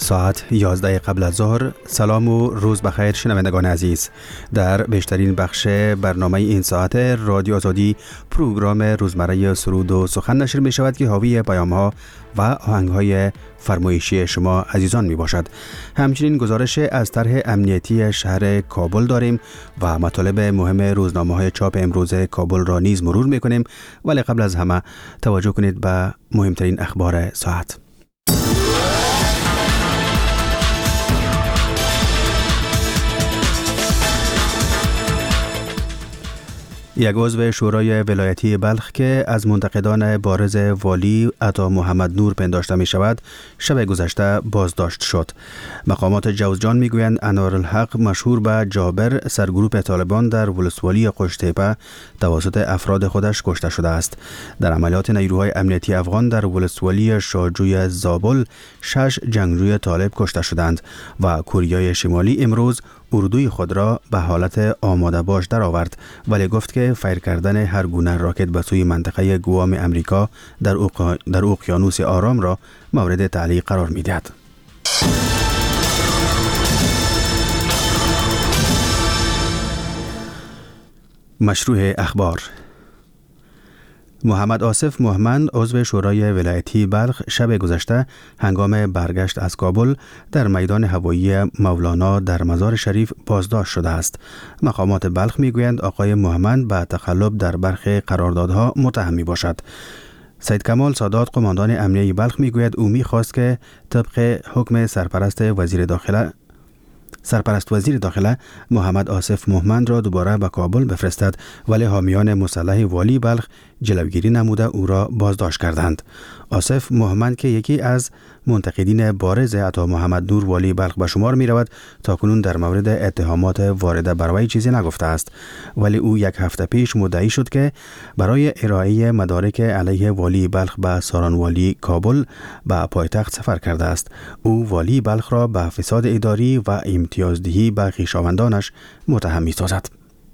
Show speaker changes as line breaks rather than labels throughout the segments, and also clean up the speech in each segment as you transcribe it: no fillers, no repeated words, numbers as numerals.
ساعت 11 قبل از ظهر. سلام و روز بخیر شنوندگان عزیز. در بیشترین بخش برنامه این ساعت رادیو آزادی پروگرام روزمره سرود و سخن نشر می شود که حاوی پیام‌ها و آهنگ‌های فرمایشی شما عزیزان می باشد. همچنین گزارش از طرح امنیتی شهر کابل داریم و مطالب مهم روزنامه‌های چاپ امروز کابل را نیز مرور می کنیم، ولی قبل از همه توجه کنید به مهمترین اخبار ساعت. یک عضو شورای ولایتی بلخ که از منتقدان بارز والی عطا محمد نور پنداشته می شود شب گذشته بازداشت شد. مقامات جوزجان می گویند انوارالحق مشهور به جابر سرگروه طالبان در ولسوالی قشتیپه توسط افراد خودش کشته شده است. در عملیات نیروهای امنیتی افغان در ولسوالی شاهجوی زابل 6 جنگجوی طالب کشته شدند و کوریای شمالی امروز اردوی خود را به حالت آماده باش در آورد، ولی گفت که فیر کردن هر گونه راکت به سوی منطقه گوام امریکا در اقیانوس آرام را مورد تعلیق قرار می دهد. مشروع اخبار. محمد آصف مهمند عضو شورای ولایتی بلخ شب گذشته هنگام برگشت از کابل در میدان هوایی مولانا در مزار شریف بازداشت شده است. مقامات بلخ میگویند آقای مهمند به تخلف در برخی قراردادها متهم می باشد. سید کمال سادات قماندان امنیه بلخ میگوید او میخواست که طبق حکم سرپرست وزیر داخله محمد آصف مهمند را دوباره به کابل بفرستد، ولی حامیان مسلح والی بلخ جلوگیری نموده او را بازداشت کردند. آصف مهمند که یکی از منتقدین بارز عطا محمد نور والی بلخ به شمار می رود تاکنون در مورد اتهامات وارده بر وی چیزی نگفته است، ولی او یک هفته پیش مدعی شد که برای ارائه مدارک علیه والی بلخ به سارانوالی کابل به پایتخت سفر کرده است. او والی بلخ را به فساد اداری و امتیازدهی به خویشاوندانش متهم می سازد.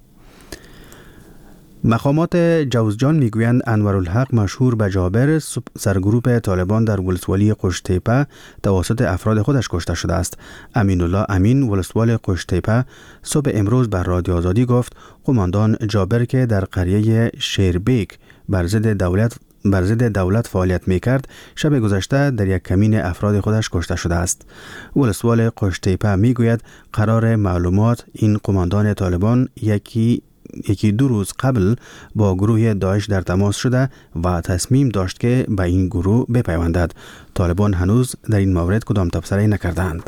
مقامات جوزجان میگویند انوارالحق مشهور به جابر سرگروه طالبان در ولسوالی قشتیپه توسط افراد خودش کشته شده است. امین الله امین ولسوال قشتیپه صبح امروز بر رادیو آزادی گفت قماندان جابر که در قریه شیربیک بر ضد دولت فعالیت میکرد شب گذشته در یک کمین افراد خودش کشته شده است. ولسوال قشتیپه میگوید قرار معلومات این قماندان طالبان یکی دو روز قبل با گروه داعش در تماس شده و تصمیم داشت که به این گروه بپیوندد. طالبان هنوز در این مورد کدام تبصره نکردند.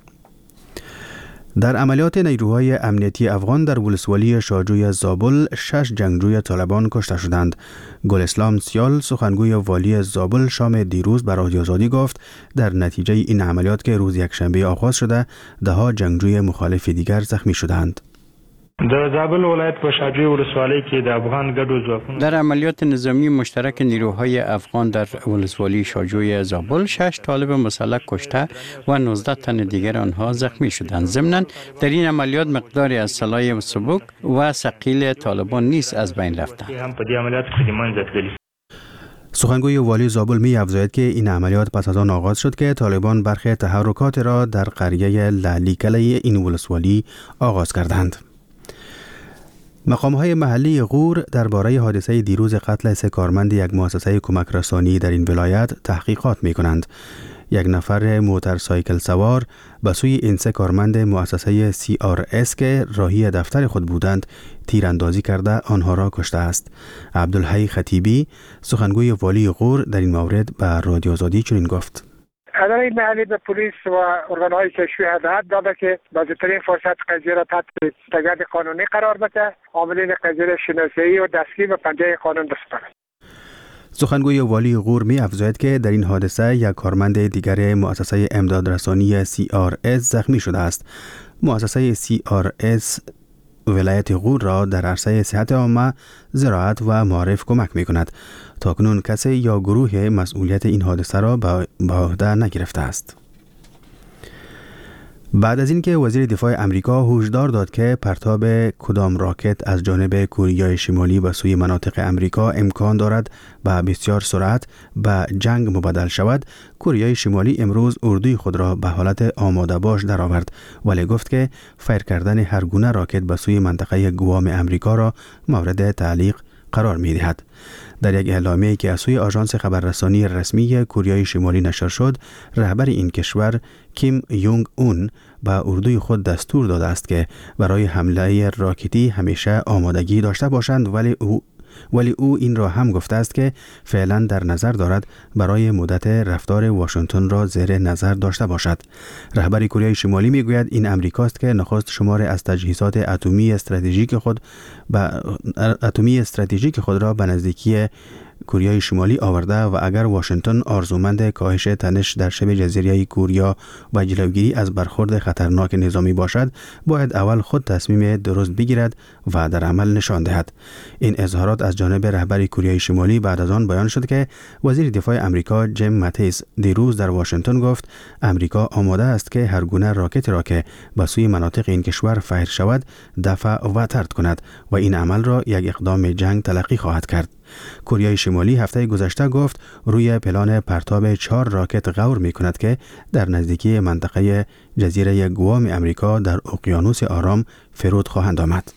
در عملیات نیروهای امنیتی افغان در ولسوالی شاهجوی زابل 6 جنگجوی طالبان کشته شدند. گل اسلام سیال سخنگوی والی زابل شام دیروز بر رادیو آزادی گفت در نتیجه این عملیات که روز یکشنبه آغاز شده 10 جنگجوی مخالف دیگر زخمی شدند.
در زابل ولایت په شاهجوی ولسوالۍ کې د افغان ګډو ځواکونو
در عملیات نظامی مشترک نیروهای افغان در ولسوالی شاهجوی زابل 6 طالب مسلح کشته و 19 تن دیگر آنها زخمی شدند. ضمناً در این عملیات مقداری از سلاح سبک و ثقیل طالبان نیز از بین رفتند.
هم په دې عملیات کې د منځ تللي.
سخنگوی والی زابل می افزاید که این عملیات پس از آن آغاز شد که طالبان برخی تحرکات را در قریه لالیکله این ولسوالی آغاز کردند. مقام‌های محلی غور درباره حادثه دیروز قتل 3 کارمند یک مؤسسه کمک رسانی در این ولایت تحقیقات می‌کنند. یک نفر موتورسایکل سوار به سوی این 3 کارمند مؤسسه CRS که راهی دفتر خود بودند تیراندازی کرده آنها را کشته است. عبدالحی خطیبی سخنگوی والی غور در این مورد به رادیو آزادی چنین گفت:
اداره محلی به پلیس و ارگان‌های کشفی هدایت داده که بازترین فرصت قضیه را تحت تگرد قانونی قرار بده، عاملین قضیه را شناسایی و دستگیر به پنجه قانون بسپارد.
سخنگوی والی غور می افزاید که در این حادثه یک کارمند دیگر مؤسسه امدادرسانی CRS زخمی شده است. مؤسسه CRS ولایت غور را در عرصه صحت عامه، زراعت و معارف کمک می کند. تاکنون کسی یا گروه مسئولیت این حادثه را به عهده نگرفته است. بعد از اینکه وزیر دفاع امریکا هشدار داد که پرتاب کدام راکت از جانب کره شمالی به سوی مناطق امریکا امکان دارد به بسیار سرعت به جنگ مبدل شود، کره شمالی امروز اردوی خود را به حالت آماده باش درآورد، ولی گفت که فیر کردن هر گونه راکت به سوی منطقه گوام امریکا را مورد تعلیق قرار می دهد. در یک اعلامیه‌ای که از سوی آژانس خبررسانی رسمی کره شمالی نشر شد، رهبر این کشور کیم یونگ اون به اردوی خود دستور داده است که برای حمله راکتی همیشه آمادگی داشته باشند، ولی او این را هم گفته است که فعلا در نظر دارد برای مدت رفتار واشنگتن را زیر نظر داشته باشد. رهبر کره شمالی میگوید این امریکاست که نخست شمار از تجهیزات اتمی استراتژیک خود را به نزدیکی کره شمالی آورده و اگر واشنگتن آرزومند کاهش تنش در شبه جزیره کره و جلوگیری از برخورد خطرناک نظامی باشد، باید اول خود تصمیم درست بگیرد و در عمل نشان دهد. این اظهارات از جانب رهبر کره شمالی بعد از آن بیان شد که وزیر دفاع امریکا جیم ماتیس دیروز در واشنگتن گفت امریکا آماده است که هر گونه راکت را که به سوی مناطق این کشور فیر شود دفع و طرد کند و این عمل را یک اقدام جنگ تلقی خواهد کرد. کره شمالی هفته گذشته گفت روی پلان پرتاب 4 راکت غور می کند که در نزدیکی منطقه جزیره گوام امریکا در اقیانوس آرام فرود خواهند آمد.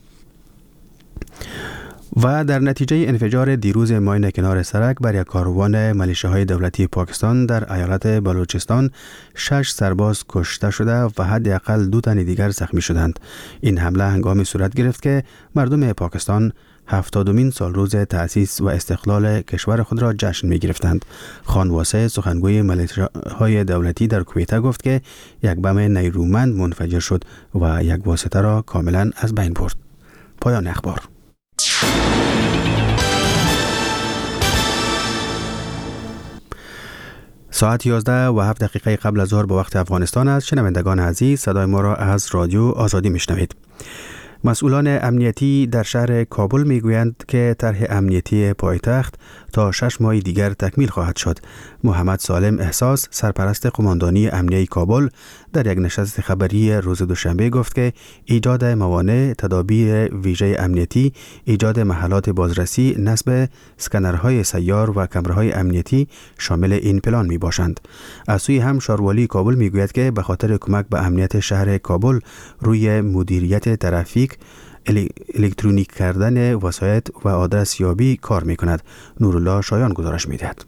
و در نتیجه انفجار دیروز ماین کنار سرک بر یک کاروان ملیشه‌های دولتی پاکستان در ایالت بلوچستان 6 سرباز کشته شده و حداقل 2 تن دیگر زخمی شدند. این حمله هنگامی صورت گرفت که مردم پاکستان 70مین سال روز تأسیس و استقلال کشور خود را جشن می گرفتند. خان واسه سخنگوی ملیشه‌های دولتی در کویته گفت که یک بم نیرومند منفجر شد و یک واسطه را کاملا از بین برد. پایان اخبار. ساعت 11:07 قبل از ظهر به وقت افغانستان است. شنوندگان عزیز، صدای ما را از رادیو آزادی میشنوید. مسئولان امنیتی در شهر کابل میگویند که طرح امنیتی پایتخت تا 6 ماه دیگر تکمیل خواهد شد. محمد سالم احساس، سرپرست قماندانی امنیه کابل، در یک نشست خبری روز دوشنبه گفت که ایجاد موانع، تدابیر ویژه امنیتی، ایجاد محلات بازرسی، نصب اسکنرهای سیار و کامراهای امنیتی شامل این پلان می باشند. از سوی هم شاروالی کابل می گوید که به خاطر کمک به امنیت شهر کابل روی مدیریت ترافیک، الکترونیک کردن وسایط و آدرس یابی کار می کند. نورالله شایان گزارش می دهد.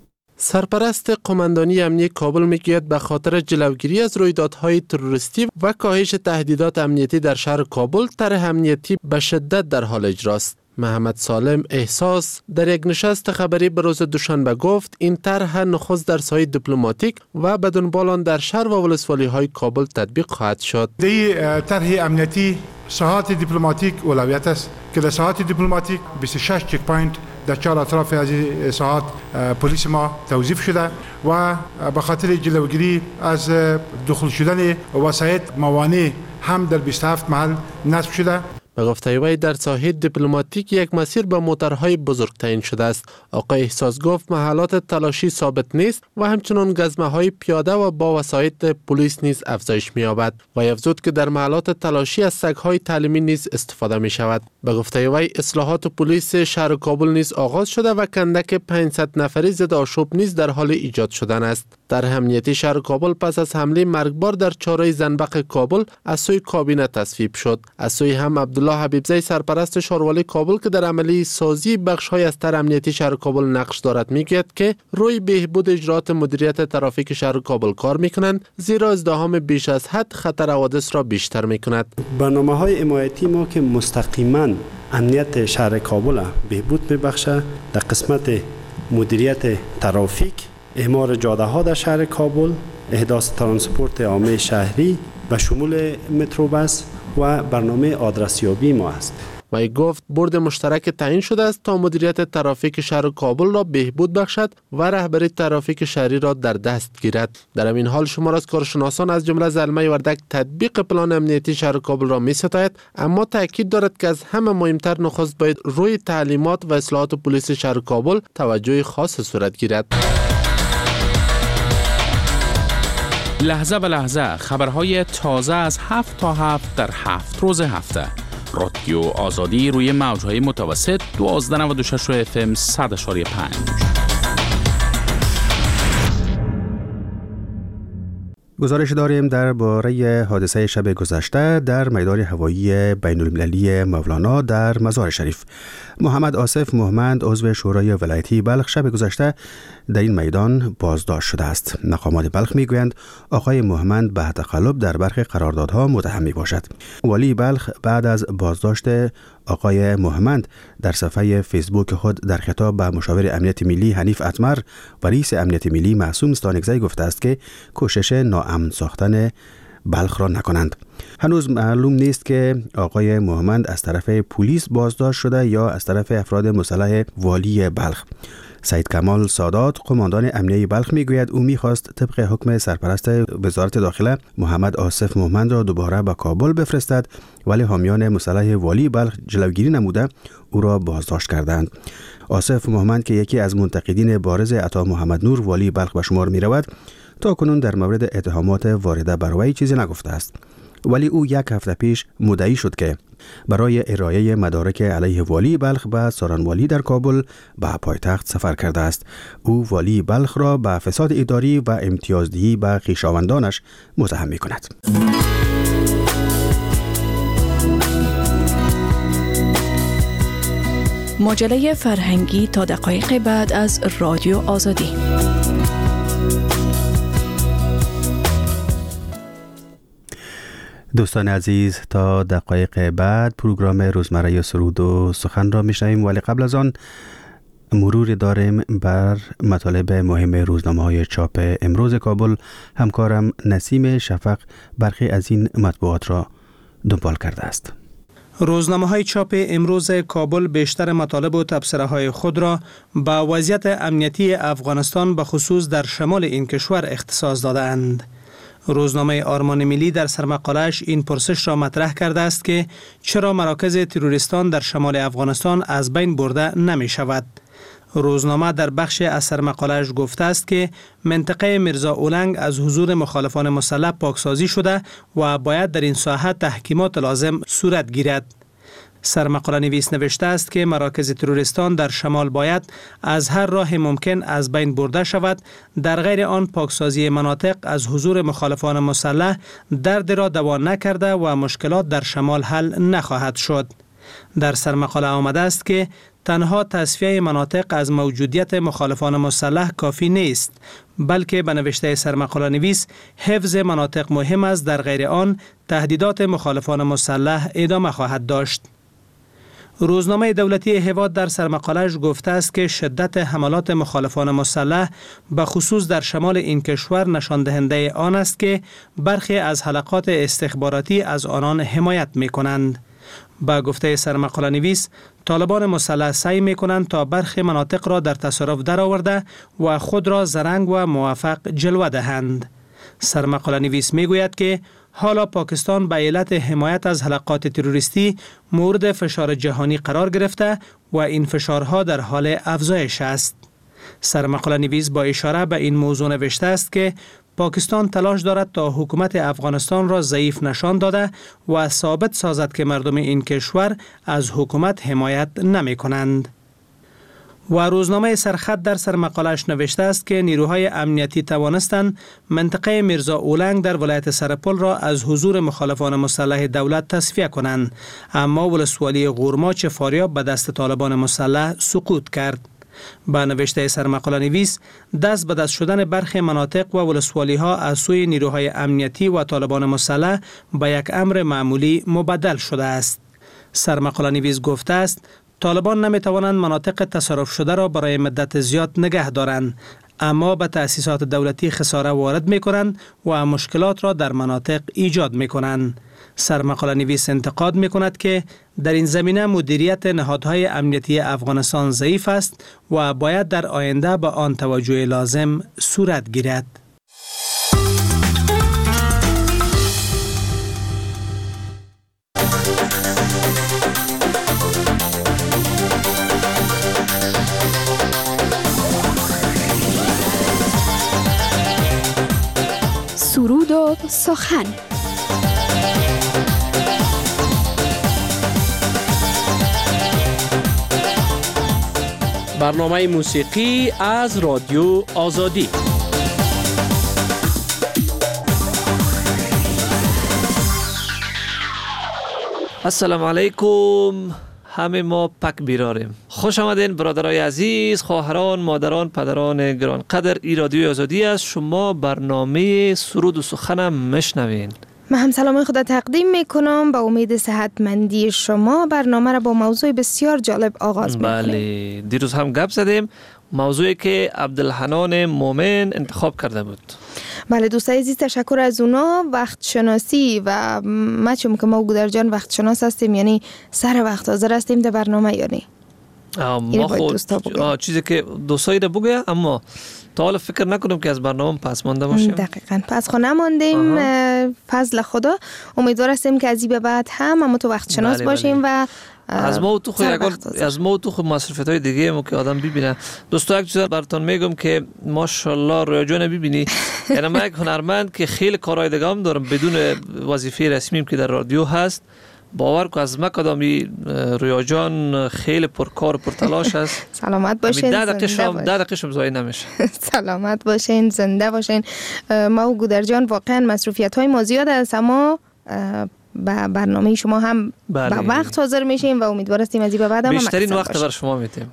سرپرست قماندانی امنیه کابل میگوید به خاطر جلوگیری از رویدادهای تروریستی و کاهش تهدیدات امنیتی در شهر کابل، طرح امنیتی به شدت در حال اجراست. محمد سالم احساس در یک نشست خبری به روز دوشنبه گفت این طرح نخست در ساحه دیپلماتیک و بدون بالان در شهر و ولسوالی های کابل تطبیق خواهد شد.
در طرح امنیتی ساحات دیپلماتیک اولویت است که در ساحات دیپلماتیک 26 چک پوینت در 4 اطراف از این ساحات پلیس ما توظیف شده و به خاطر جلوگیری از دخول شدن وسایط موانع هم در 27 محل نصب شده.
به گفته وی در ساحه دیپلماتیک یک مسیر به موترهای بزرگ تعیین شده است. آقای احساس گفت محلات تلاشی ثابت نیست و همچنان گزمه‌های پیاده و با وسایط پلیس نیز افزایش می‌یابد. و افزود که در محلات تلاشی از سگ‌های تعلیمی نیز استفاده می‌شود. به گفته وی اصلاحات پلیس شهر کابل نیز آغاز شده و کندک 500 نفری ضد آشوب نیز در حال ایجاد شدن است. در امنیتی شهر کابل پس از حمله مرگبار در چهارراه زنبق کابل از سوی کابینه تصویب شد. از سوی هم عبدالله حبیبزی سرپرست شاروالی کابل که در عملی سازی بخش‌های از طرح امنیتی شهر کابل نقش دارد میگوید که روی بهبود اجرات مدیریت ترافیک شهر کابل کار میکنند، زیرا ازدحام بیش از حد خطر حوادث را بیشتر میکند.
برنامه‌های حمایتی ما که مستقیما امنیت شهر کابل بهبود میبخشه در قسمت مدیریت ترافیک، اعمار جاده‌ها در شهر کابل، احداث ترانسپورت عامه شهری و شمول متروبس و برنامه آدرسیابی ما است.
و گفت بورد مشترک تعیین شده است تا مدیریت ترافیک شهر کابل را بهبود بخشد و رهبری ترافیک شهری را در دست گیرد. در این حال شمار از کارشناسان از جمله زلمه وردک تطبیق پلان امنیتی شهر کابل را می‌ستاید، اما تاکید دارد که از همه مهمتر نخست باید روی تعلیمات و اصلاحات پلیس شهر کابل توجه خاص صورت گیرد.
لحظه به لحظه خبرهای تازه از 7 تا 7 در 7 روز هفته. رادیو آزادی روی موجهای متوسط 1296 FM 100.5.
گزارش داریم درباره حادثه شب گذشته در میدان هوایی بین المللی مولانا در مزار شریف. محمد آصف مهمند عضو شورای ولایتی بلخ شب گذشته در این میدان بازداشت شده است. مقامات بلخ میگویند آقای مهمند به تقلب در برخی قراردادها متهم می باشد. والی بلخ بعد از بازداشت آقای مهمند در صفحه فیسبوک خود در خطاب به مشاور امنیت ملی حنیف اتمر و رئیس امنیت ملی معصوم ستانکزی گفته است که کوشش ناامن ساختن بلخ را نکنند. هنوز معلوم نیست که آقای مهمند از طرف پلیس بازداشت شده یا از طرف افراد مسلح والی بلخ. سید کمال سادات قماندان امنیه بلخ میگوید او میخواست طبق حکم سرپرست وزارت داخله محمد آصف مهمند را دوباره به کابل بفرستد، ولی حامیان مسلح والی بلخ جلوگیری نموده او را بازداشت کردند. آصف مهمند که یکی از منتقدین بارز عطا محمد نور والی بلخ به شمار می رود، تا کنون در مورد اتهامات وارده بر وی چیزی نگفته است، ولی او یک هفته پیش مدعی شد که برای ارائه مدارک علیه والی بلخ به سارنوالی در کابل به پایتخت سفر کرده است. او والی بلخ را به فساد اداری و امتیازدهی به خویشاوندانش متهم می‌کند.
مجله فرهنگی تا دقایق بعد از رادیو آزادی.
دوستان عزیز، تا دقایق بعد پروگرام روزمره سرود و سخن را میشنویم، ولی قبل از آن مرور داریم بر مطالب مهم روزنامه‌های چاپ امروز کابل. همکارم نسیم شفق برخی از این مطبوعات را دنبال کرده است.
روزنامه‌های چاپ امروز کابل بیشتر مطالب و تبصره‌های خود را به وضعیت امنیتی افغانستان به خصوص در شمال این کشور اختصاص داده‌اند. روزنامه آرمان ملی در سرمقاله‌اش این پرسش را مطرح کرده است که چرا مراکز تروریستان در شمال افغانستان از بین برده نمی شود. روزنامه در بخش از سرمقاله‌اش گفته است که منطقه میرزا اولنگ از حضور مخالفان مسلح پاکسازی شده و باید در این ساحه تحکیمات لازم صورت گیرد. سرمقاله نویس نوشته است که مراکز تروریستان در شمال باید از هر راه ممکن از بین برده شود، در غیر آن پاکسازی مناطق از حضور مخالفان مسلح درد را دوا نکرده و مشکلات در شمال حل نخواهد شد. در سرمقاله آمده است که تنها تصفیه مناطق از موجودیت مخالفان مسلح کافی نیست، بلکه به نوشته سرمقاله نویس حفظ مناطق مهم است، در غیر آن تهدیدات مخالفان مسلح ادامه خواهد داشت. روزنامه دولتی هواد در سرمقاله‌اش گفته است که شدت حملات مخالفان مسلح به خصوص در شمال این کشور نشان دهنده آن است که برخی از حلقات استخباراتی از آنان حمایت می‌کنند. با گفته سرمقاله نویس، طالبان مسلح سعی می‌کنند تا برخی مناطق را در تصرف درآورده و خود را زرنگ و موفق جلوه دهند. سرمقاله نویس می‌گوید که حالا پاکستان به علت حمایت از حلقات تروریستی مورد فشار جهانی قرار گرفته و این فشارها در حال افزایش است. سرمقاله نویس با اشاره به این موضوع نوشته است که پاکستان تلاش دارد تا حکومت افغانستان را ضعیف نشان داده و ثابت سازد که مردم این کشور از حکومت حمایت نمی کنند. و روزنامه سرخط در سرمقاله‌اش نوشته است که نیروهای امنیتی توانستند منطقه میرزا اولنگ در ولایت سرپل را از حضور مخالفان مسلح دولت تصفیه کنند، اما ولسوالی غورماچ فاریاب به دست طالبان مسلح سقوط کرد. با نوشته سرمقاله نویس، دست به دست شدن برخی مناطق و ولسوالی ها از سوی نیروهای امنیتی و طالبان مسلح به یک امر معمولی مبدل شده است. سرمقاله نویس گفته است طالبان نمی توانند مناطق تصرف شده را برای مدت زیاد نگه دارند، اما به تأسیسات دولتی خساره وارد می کنند و مشکلات را در مناطق ایجاد می کنند. سرمقاله نویس انتقاد می کند که در این زمینه مدیریت نهادهای امنیتی افغانستان ضعیف است و باید در آینده به آن توجه لازم صورت گیرد.
سرود سخن.
برنامه موسیقی از رادیو آزادی.
السلام علیکم. همه ما پک بیراریم. خوش آمدین برادرای عزیز، خواهران، مادران، پدران گرانقدر. ای رادیو آزادی است. شما برنامه سرود و سخنم میشنوین.
من هم سلام خدا تقدیم میکنم با امید صحتمندی شما. برنامه را با موضوع بسیار جالب آغاز میکنیم.
بله، دیروز هم گپ زدیم، موضوعی که عبدالحنان مومن انتخاب کرده بود.
بله دوستای عزیز، تشکر از اونا. وقت شناسی و ما چون که ما گودر جان وقت شناس هستیم، یعنی سر وقت حاضر هستیم در برنامه، یعنی
ما خود چیزی که دوستایی را بگه، اما تا حالا فکر نکنم که از برنامه پس مانده باشیم.
دقیقاً پس خو نماندیم. فضل خدا. امیدوار هستیم که از این به بعد هم تو وقت شناس باشیم و
از ما تو خود مصرفیت های دیگه مو که آدم ببینه. دوستا یک چیز براتون میگم که ماشاءالله رویا جان ببینی، یعنی من یک هنرمند که خیلی کارهای دیگه هم دارم بدون وظیفه رسمیم که در رادیو هست. باور کو از ما کدامی رویا جان خیلی پرکار و پرتلاش است.
سلامت باشین.
10 دقیقه شم زای نمیشه.
سلامت باشین، زنده باشین. ما و گودر جان واقعا مصروفیت های ما زیاد است، اما با برنامه شما هم با وقت حاضر میشیم و امیدوار هستیم از این به بعد هم
بیشترین وقت بر شما میتیم.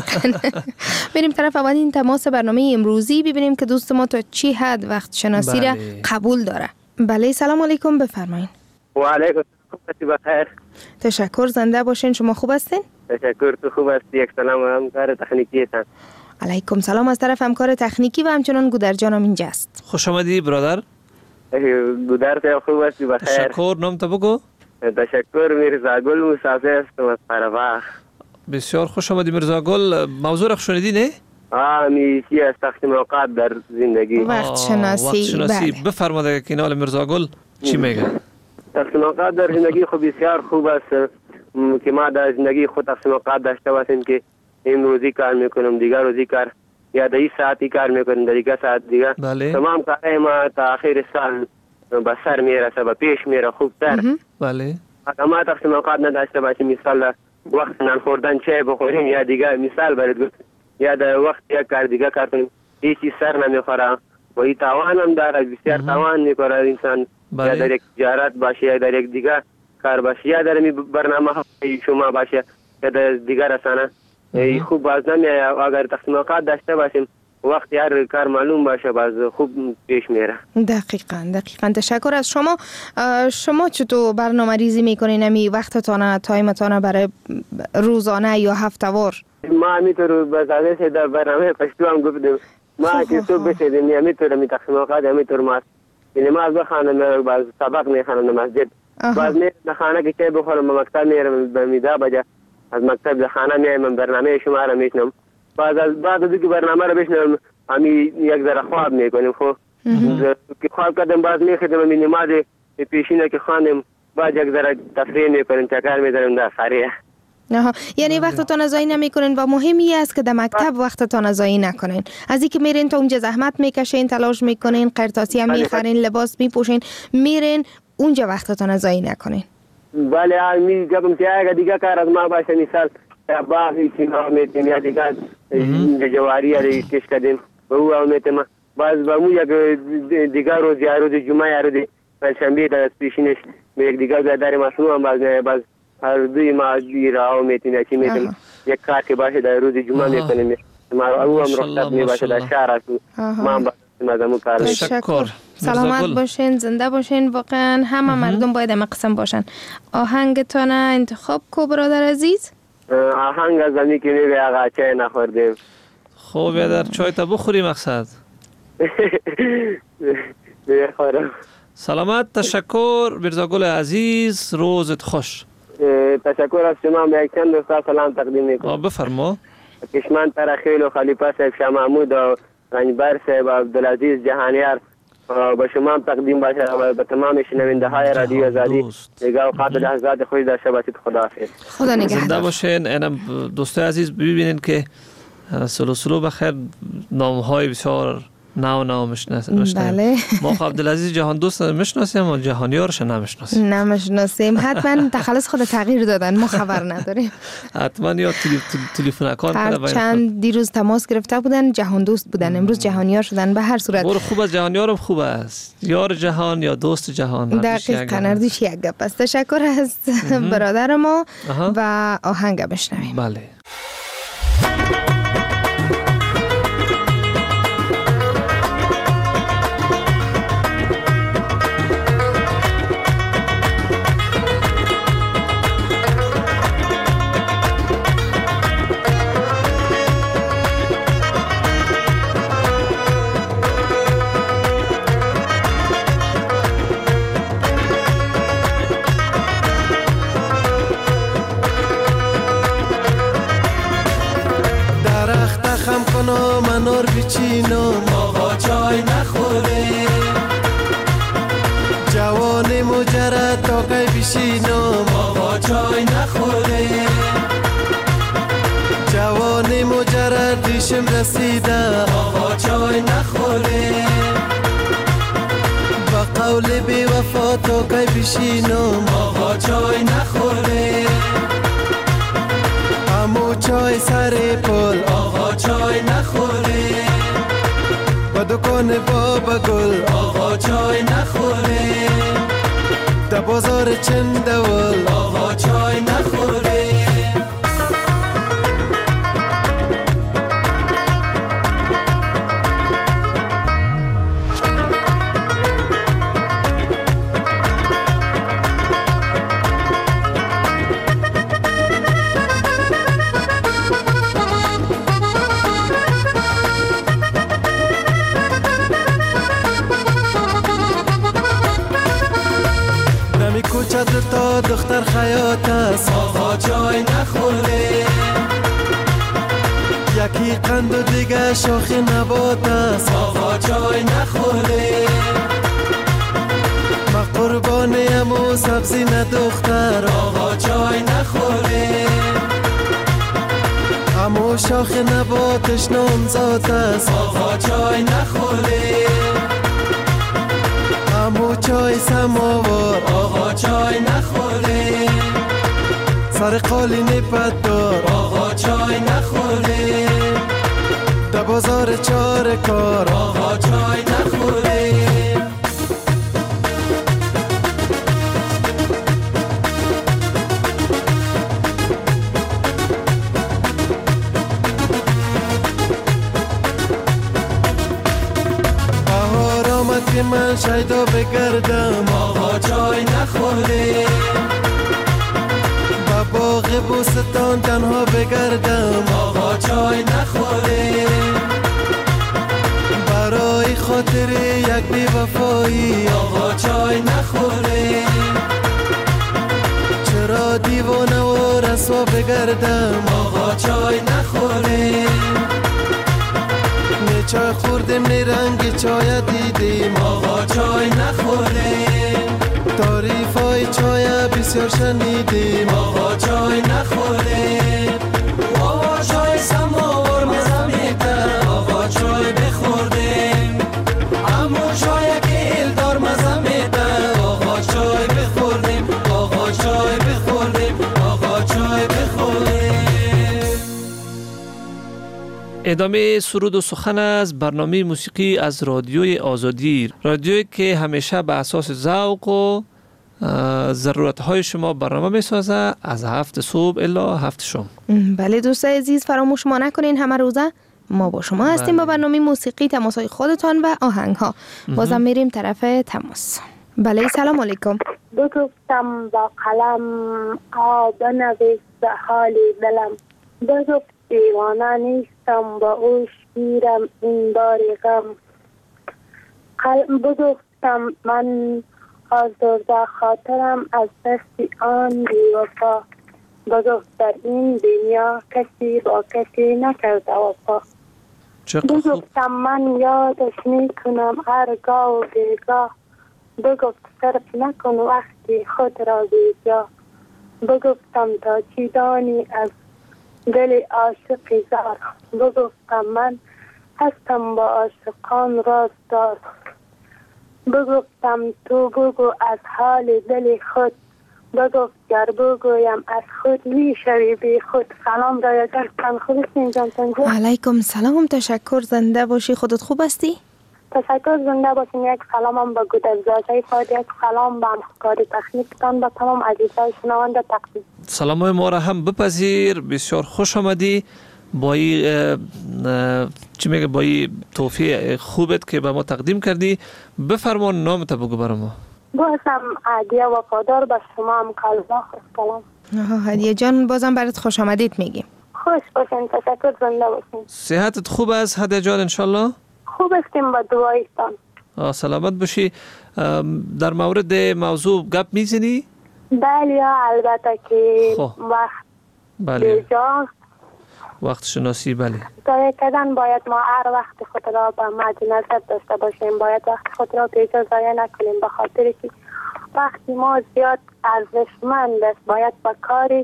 بریم طرف اولین تماس برنامه امروزی، ببینیم که دوست ما تا چی حد وقت شناسی را قبول داره. بله سلام علیکم، بفرمایید.
و علیکم السلام، بخیر.
تشکر، زنده باشین. شما خوب هستین؟
تشکر، تو خوب هستی؟ یک سلام همکار تکنیکی تان.
علیکم سلام از طرف همکار تکنیکی و همچنان گودر جانم اینجا است.
خوش آمدی برادر.
گودر تو خوب هستی؟ بخیر.
تشکر. نام تو بگو.
تشکر، میرزا گل موسی هستم از قره‌باغ.
بسیار خوش آمدی میرزا گل. موضوع را شنیدی نه؟
میشی از تقسیم اوقات در زندگی.
وقت شناسی.
بله. بفرمایید که اینال میرزا گل چی میگه؟
تقسیم اوقات در زندگی خب بسیار خوب است که ما در زندگی خود تقسیم اوقات داشته باشیم که این روزی کار میکنم، دیگر روزی کار، یا در این ساعتی کار میکنم، در دیگر ساعت دیگر.
بله.
تمام کارهای ما تا آخر سال به سر میرسه، به پیش میره خوبتر.
بله.
ما تقسیم اوقات نداشته باشیم، مثال وقت نان خوردن چای بخوریم یا دیگر، مثال برات گفتم، یا در وقت یک کار دیگر کار کنیم، هیچ سر نمیخوره و این تاوان هم داره، بسیار تاوان میکنه انسان. یا در یک تجارت باشه یا در یک دیگر کار باشه یا در برنامه شما باشه یا در دیگر رسانه، خوب باز نمیاد. اگر تقسیم اوقات داشته باشیم، وقت هر کار معلوم باشه، باز خوب پیش میره.
دقیقاً. تشکر از شما. شما چطور برنامه ریزی میکنین امی وقتتان، تایمتان برای روزانه یا هفته‌وار؟
ما همینطور بازاده در برنامه پشتو هم گفتیم، ما که تو بشیدیم همینطور می تقسیم اوقات همینطور ما نماز بخوانم، باز سبق میخوانم مسجد، باز میرم خانه که چای بخورم، به مکتب میرم به میدا بجا، از مکتب به خانه میایم، برنامه شما را میشنم. بعد از اینکه برنامه را بشنم همی یک ذره خواب میکنیم. خب که خواب کردم باز میخدم می نماز پیشینه که خواندم، بعد یک ذره تفریح میکنیم، چکر میزنیم در خریه.
یعنی وقتتان ضایع نمیکنین و مهمی است که در مکتب وقتتان ضایع نکنین. از اینکه میرین تا اونجا زحمت میکشین، تلاش میکنین، قرطاسی هم میخرین، لباس میپوشین، میرین اونجا وقتتان ضایع نکنین.
بله، میگم که اگه دیگه کار از ما باشه، مثال باقی چینا میتیم یا دیگه جواری رو کش کردیم و او میتیم، باز با مو یک دیگه روز یا روز جمعه یا روز پنجشنبه در پیشینش یک دیگه در مصنوع هم باز هر دوی ما دیرا میتیم یا چی میتیم، یک کار که باشه در روز جمعه میکنیم، ما او هم رخصت میباشه در شهر است، ما هم مردم کار.
تشکر. سلامت باشین، زنده باشین. واقعا همه مردم باید هم قسم باشن. آهنگتان انتخاب کو برادر عزیز؟
آهنگ از زمین که میگه آقا چای نخوردیم.
خوب در چای تا بخوری مقصد.
بخورم.
سلامت. تشکر میرزا گل عزیز، روزت خوش.
تشکر از شما. به یک چند دوستا سلام تقدیم میکنم.
بفرما.
کشمن ترخیل و خلیفه صاحب، شاه محمود و رنجبر صاحب، عبدالعزیز جهانیار با شما هم تقدیم باشه و به تمام شنونده های رادیو آزادی دیگه اوقات لحظات خوش داشته باشید. خداحافظ.
خدا نگهدار.
زنده باشین. اینم دوستای عزیز ببینین که سلو بخیر نام های بسیار نه میشناسیم.
بله.
ما خب عبدالعزیز جهان دوست میشناسیم و جهانیارش
نمیشناسیم. حتما تخلص خود تغییر دادن، ما خبر نداریم.
حتما یا تلفن اکانت
هر چند دیروز تماس گرفته بودن جهان دوست بودن، امروز جهانیار شدن. به هر صورت
برو خوب است، جهانیارم خوب است، یار جهان یا دوست جهان.
دقیقاً اردیش یک گپ است. تشکر از برادر ما و آهنگ بشنویم.
بله.
منار بچینم آقا چای نخوره، جوان مجرد تا کی بشینم آقا چای نخوره، جوان مجرد ریشم رسیده آقا چای نخوره، با قول بی وفا تا کی بشینم آقا چای نخوره، امو چای سر پل آقا چای نخوره، با دکان بابا گل آقا چای نخوره، در بازار چندول آقا چای نخوره. تا دختر خیاط است آقا چای نخوره، یکی قند و دیگه شاخ نبات است آقا چای نخوره، ما قربانیم و سبزی ندختر آقا چای نخوره، امو شاخ نباتش نامزاد است آقا چای نخوره، امو چای سماوار آقا چای نخوره، سر قالین پدار آقا چای نخوره، در بازار چار کار آقا چای نخوره. که من شیدا بگردم آقا چای نخوره، با باغ بوستان تنها بگردم آقا چای نخوره، برای خاطر یک بی وفایی آقا چای نخوره، چرا دیوانه و رسوا بگردم آقا چای نخوره، چای خوردیم نی رنگ چای دیدیم آقا چای نخوره، تعریف های چای بسیار شنیدیم آقا چای نخوره، آقا چای سماور مزه میده آقا چای بخوردیم، اما چای که الدار مزه میده آقا چای بخوردیم، آقا چای بخوردیم، آقا چای بخوردیم.
ادامه سرود و سخن از برنامه موسیقی از رادیوی آزادی، رادیویی که همیشه به اساس ذوق و ضرورت‌های شما برنامه می‌سازه از 7 صبح الی 7 شام.
بله دوستان عزیز، فراموش ما نکنین همه روزه ما با شما هستیم با برنامه موسیقی، تماس‌های خودتان و آهنگ‌ها. بازم میریم طرف تماس. بله سلام علیکم.
بگفتم با قلم بنویس حال دلم، بگفت دیوانه نیستم با او شیرم این باری غم، بگفتم من آزرده خاطرم از دست آن بی وفا، بگفت در این دنیا کسی با کسی نکرده وفا، بگفتم من یادش میکنم هرگاه و بیگاه، بگفت صرف نکن وقتی خود را بیجا، بگفتم تا چی دانی از دل عاشق زار، بگفتم من هستم با عاشقان راز دار. بگفتم تو بگو از حال دل خود، بگفت گر بگویم از خود میشوی بی خود. سلام رایه جان، خوب هستین جان؟
علیکم سلام، تشکر، زنده باشی. خودت خوب هستی؟
تشکر، زنده باشین. یک سلامم با گودرزاده فاید، یک سلام با همکار تکنیکتان، با تمام عزیزای شنونده تقدیم.
سلام ما را هم بپذیر. بسیار خوش آمدی با این با این توفیق خوبت که به ما تقدیم کردی. بفرما نامت بگو برای ما.
بازم عادیه وفادار به شما هم کلمه خوش کلام.
هدیه جان بازم برات خوش آمدید میگیم.
خوش باشین، تشکر، زنده باشین.
صحتت خوب است هدیه جان انشالله؟
خوب استیم با دعایتان.
سلامت باشی. در مورد موضوع گپ میزنی؟
بله البته که وقت بیجا
وقت شناسی. بله
ضایع کردن باید ما هر وقت خود را به مد نظر داشته باشیم. باید وقت خود را بیجا ضایع نکنیم، به خاطر که وقتی ما زیاد ارزشمند است باید با کاری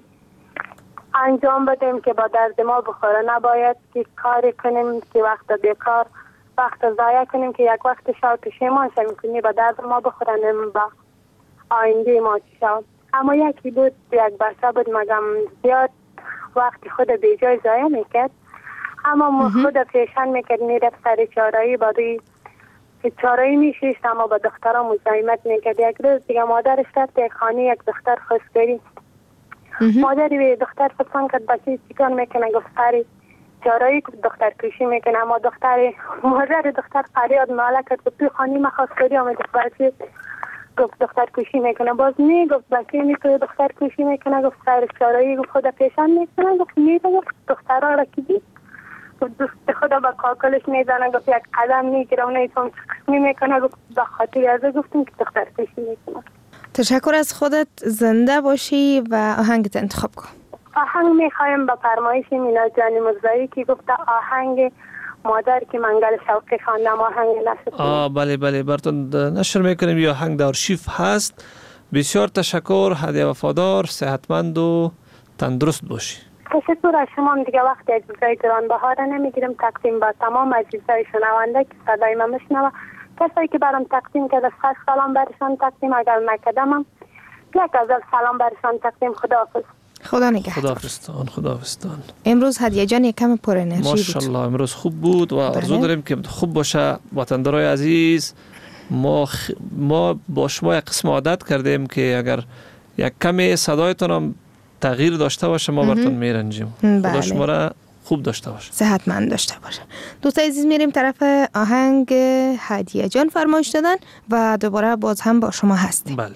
انجام بدیم که با درد ما بخوره. نباید که کاری کنیم که وقت بیکار وقت ضایع کنیم که یک وقت شاید پشیمان شویم که با درد ما بخورن با آینده ما چی شد. اما یکی بود، یک بچه بود مگم زیاد وقتی خود بیجای ضایع میکرد، اما خود پیشن میکرد میرفت سر چارایی، بعدی چارایی میشیشت اما با دخترها مزاحمت میکرد. یک روز دیگه مادرش رفت یک خانه یک دختر خواستگاری. مادری به دختر پسند کرد بچه چیکار میکنه؟ گفت سری چارایی که دختر کشی میکنه. اما مادر دختر فریاد ناله کرد گفت توی خانه ما خواستگاری آمده بچه گفت دختر کشی میکنه. باز گفت بچه میتونه دختر کشی میکنه. گفت سر چارایی گفت خدا پیشن میکنه. گفت گفت دخترها را که دید گفت دوست خدا با کاکلش میزنه. گفت یک قدم میگیره و نیتون چکسمی میکنه. گفت به خاطر از گفتیم که دختر کشی میکنه.
تشکر از خودت، زنده باشی و آهنگت انتخاب کن.
آهنگ میخوایم با فرمایش مینا جانی مرزایی که گفته آهنگ مادر که منگل شوقی خواندم آهنگ نشر.
بله براتون نشر میکنیم. یا آهنگ در آرشیو هست. بسیار تشکر، هدیه وفادار، صحتمند و تندرست باشی.
تشکر از شما هم. دیگه وقت عزیزای گرانبها را نمیگیریم. تقدیم با تمام عزیزای شنونده که صدای ما میشنوه، کسایی که برام تقدیم کرده خاص سلام برشان تقدیم، اگر نکردم یک از سلام برشان تقدیم. خداحافظ.
خدا نگهدار.
خداحافظ.
امروز هدیه جان یکم پر انرژی بود.
ماشاءالله امروز خوب بود و آرزو داریم که خوب باشه. وطندارای عزیز، ما با شما یک قسم عادت کردیم که اگر یک کمی صدایتون هم تغییر داشته باشه ما براتون میرنجیم. خدا شما را خوب داشته باشه،
صحتمند داشته باشه. دوست عزیز میریم طرف آهنگ هدیه جان فرمایش دادن و دوباره باز هم با شما هستیم.
بله.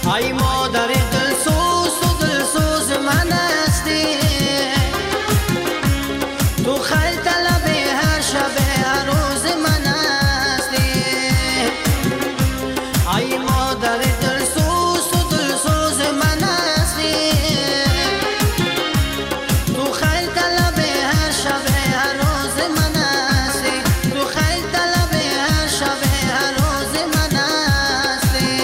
ای مادر دلسوز تو دلسوز من هستی تو خیل طلب هر شب هر روز من هستی ای مادر دلسوز تو دلسوز من هستی تو خیل طلب هر شب هر روز من هستی تو خیل طلب هر شب هر روز من هستی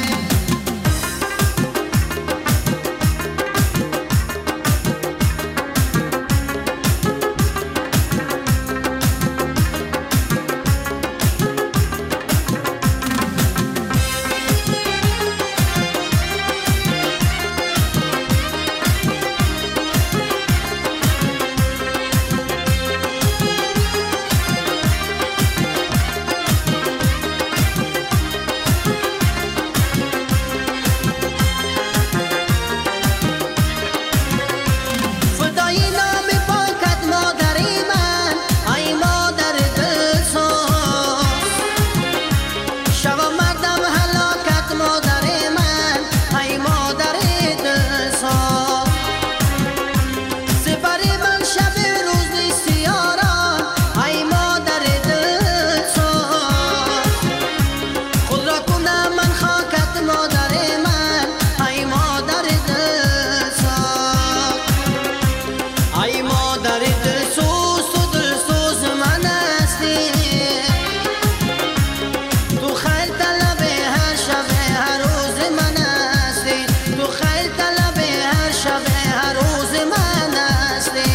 فدای نام پاکت مادری من ای مادر دلسوز شب مردم هلاکت مادر من ای مادر دلسوز سپری من شب روز نیستی یاران ای مادر دلسوز خود را کنم من خاکت مادر من ای مادر دلسوز ای مادر دلسوز تو دلسوز من هستی تو خیل طلب هر شب هر روز من هستی تو خیل طلب هر شب هر روز من هستی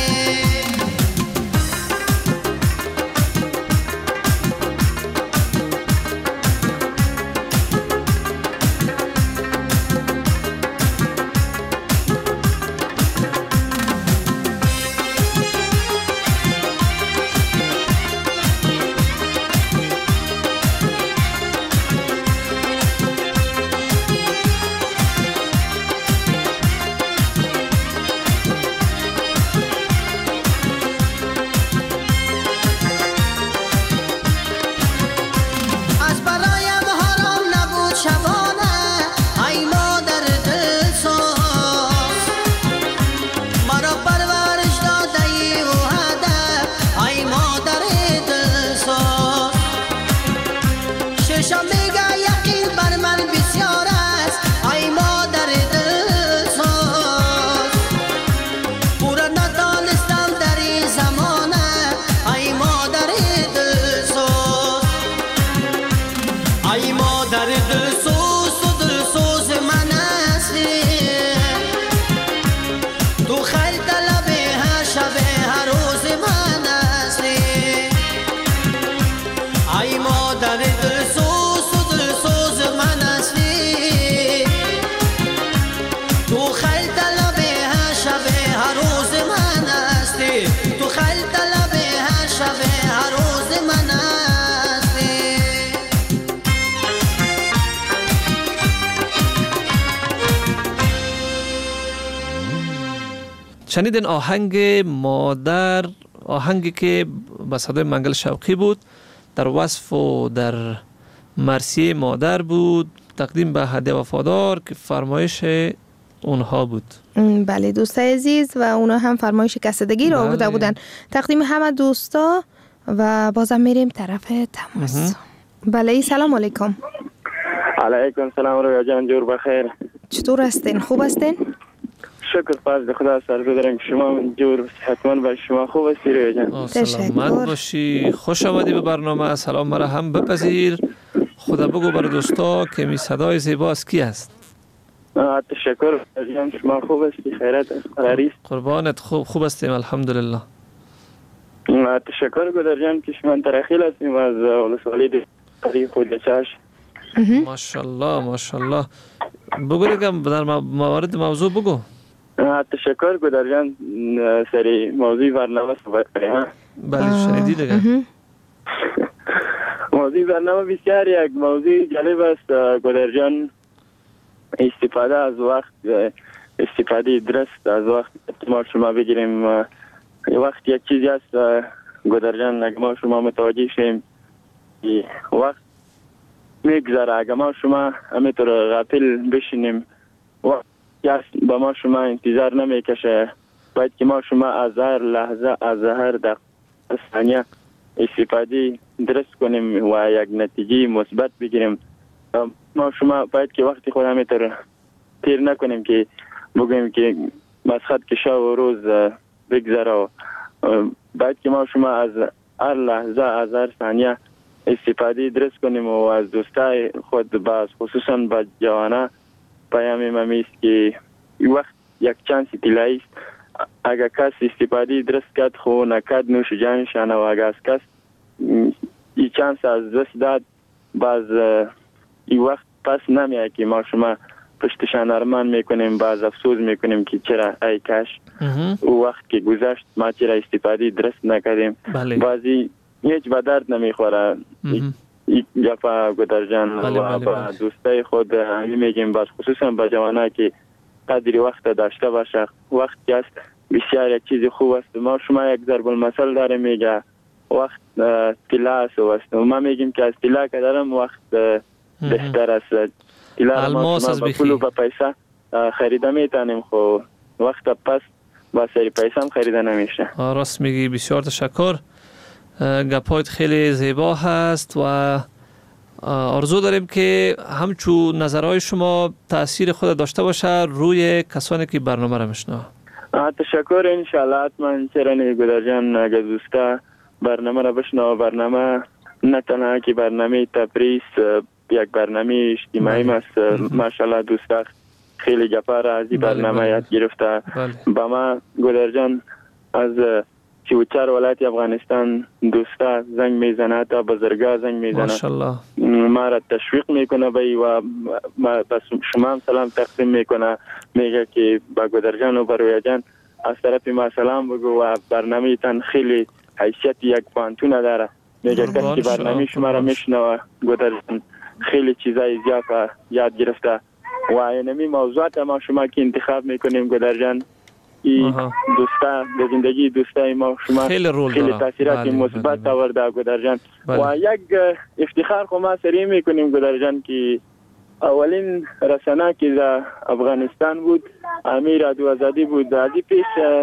از برایم حرام نبود شبانه ای مادر دلسوز مرا پرورش داده ای و هدف ای مادر دلسوز ششم میگه یقین بر من بسیار است ای مادر دلسوز پورا ندانستم در این زمانه ای مادر دلسوز ای مادر دلسوز تو دلسوز من هستی تو خیل طلب هر شب هر روز من هستی ای مادر دلسوز تو دلسوز من هستی تو خیل طلب هر شب هر روز من هستی تو خیل طلب هر شب هر روز من هستی
شنیدین آهنگ مادر، آهنگی که به صدای منگل شوقی بود، در وصف و در مرثیه مادر بود، تقدیم به هدیه وفادار که فرمایش اونها بود.
بله دوستای عزیز، و اونا هم فرمایش کسدگی رو آورده بودن. تقدیم همه دوستا و بازم میریم طرف تماس. بله سلام علیکم.
علیکم سلام رویا جان، جور بخیر.
چطور هستین؟ خوب هستین؟
شکر فضل خدا سرگذرم. شما جور صحتمند باشید؟ شما خوب هستی رویا جان؟
سلامت باشی. خوش آمدی به برنامه. سلام مرا هم بپذیر. خدا بگو برای دوستا که می صدای زیباست کی است؟
تشکر جان. شما خوب هستی؟ خیرت است؟ قراری است؟
قربانت. خوب هستیم الحمدلله.
تشکر گدر جان که شما ترخیل هستیم از ولسوالی خود چاش.
ماشاءالله ماشاءالله. بگو دیگه در موارد موضوع بگو.
تشکر گدر جان. سری موضوع برنامه صحبت کنیم.
بله شنیدی دیگه.
موضوع برنامه بسیار یک موضوع جالب است گدر جان. استفاده از وقت، استفاده درست از وقت ما شما بگیریم. وقت یک چیزی است گدر جان، اگه ما شما متوجه شیم وقت میگذره. اگر ما شما همینطور غافل بشینیم و کس به ما شما انتظار نمیکشه، باید که ما شما از هر لحظه از هر دقیقه ثانیه استفاده درست کنیم و یک نتیجه مثبت بگیریم. ما شما باید که وقتی خود همینطور تیر نکنیم که بگوییم که مسخط که شب و روز بگذره و باید که ما شما از هر لحظه از هر ثانیه استفاده درست کنیم و از دوستای خود باز خصوصا با جوانه پیام ممیست که وقت یک چانس طلایی است. اگر کس استفاده درست کرد خو نکرد نوش جانشان و اگر کس این چانس از دست داد باز این وقت پس نمیاد که ما شما پشتشان ارمان میکنیم، باز افسوس میکنیم که چرا ای کاش او وقت که گذشت ما چرا استفاده درست نکردیم. بازی هیچ به درد نمیخوره. یک گفا گودر جان و با دوستای خود همین میگیم، باز خصوصا با جوانه که قدری وقت داشته باشه. وقتی است بسیار یک چیز خوب است. ما شما یک ضرب المثل داره میگه وقت طلا است و ما میگیم که از طلا که دارم وقت بهتر است. طلا ما با پول و با پیسه خریده میتونیم، خب وقت پس با سری پیسه هم خریده نمیشه.
راست میگی، بسیار تشکر. گپایت خیلی زیبا هست و آرزو داریم که همچون نظرهای شما تأثیر خود داشته باشه روی کسانی که برنامه را میشنوند.
تشکر. انشالله حتما چرا نه گودر جان، اگر دوستا برنامه را بشنوند. برنامه نه تنها که برنامه تبریز یک برنامه اجتماعی است. ماشاءالله دوستا خیلی گپا را از این برنامه یاد گرفته. با ما گودر جان از 34 ولایت افغانستان دوستا زنگ میزنه، تا بزرگا زنگ میزنه، ماشاءالله ما را تشویق میکنه و بس شما هم سلام تقسیم میکنه، میگه که با گودر جان و برویا جان از طرف ما سلام بگو و برنامه تان خیلی حیثیت یک پانتونه داره. میگه که برنامه شما را میشنوه گودر جان خیلی چیزای زیاد یاد گرفته و اینمی موضوعات ما شما که انتخاب میکنیم گودر جان دوستا به زندگی دوستای ما شما خیلی تاثیرات مثبت آورده گودر جان. و یک افتخار خو ما سری میکنیم گودر جان که اولین رسانه که در افغانستان بود امیر رادیو آزادی بود. از پیش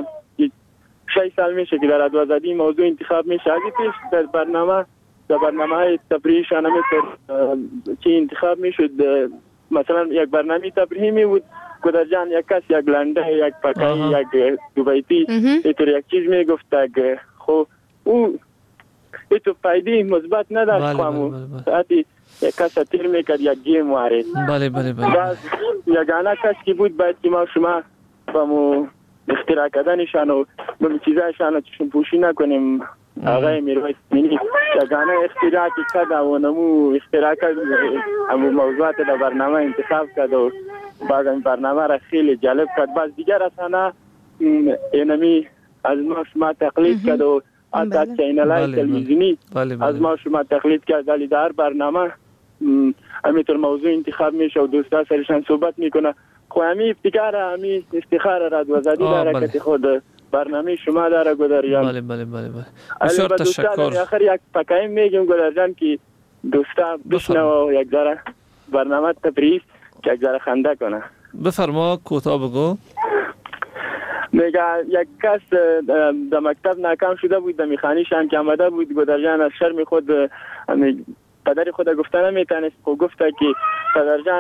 6 سال میشه که در رادیو آزادی موضوع انتخاب میشه. از پیش در برنامه تفریحی شانه که انتخاب میشد، مثلا یک برنامه تفریحی بود گودر جان، یک کس یک لنده، یک پکایی، یک دوبایتی اینطور یک چیز میگفت که خب او ایتو فایده مثبت نداشت. ساعتی یک کس تیر میکرد یک گیم وارد. باز یگانه کس که بود باید که ما شما با مو اختراع کردنشان و با چیزایشان چشم پوشی نکنیم. آقای میرویس مینی یگانه اختراع که کرد و نمو اختراع کرد همو موضوعات در برنامه انتخاب کرد و بعد این برنامه را خیلی جالب کرد. باز دیگر رسانه اینمی از ما شما تقلید کرد و حتی چینل‌های تلویزیونی از ما شما تقلید کرد، ولی در برنامه همینطور موضوع انتخاب میشه و دوستا سرشان صحبت میکنه. خو همی ابتکار همی افتخار رادیو آزادی داره که خود برنامه شما داره گودر جان.
بله بسیار تشکر.
آخر یک پکایم میگم گودر جان که دوستا بشنو یک ذره برنامه تبریز که یک ذره خنده کنه.
بفرما کوتاه بگو.
میگه یک کس در مکتب ناکام شده بود، در میخانیش هم که آمده بود گودر جان از شرم خود پدر خود گفته نمیتونست، خود گفته که پدر جان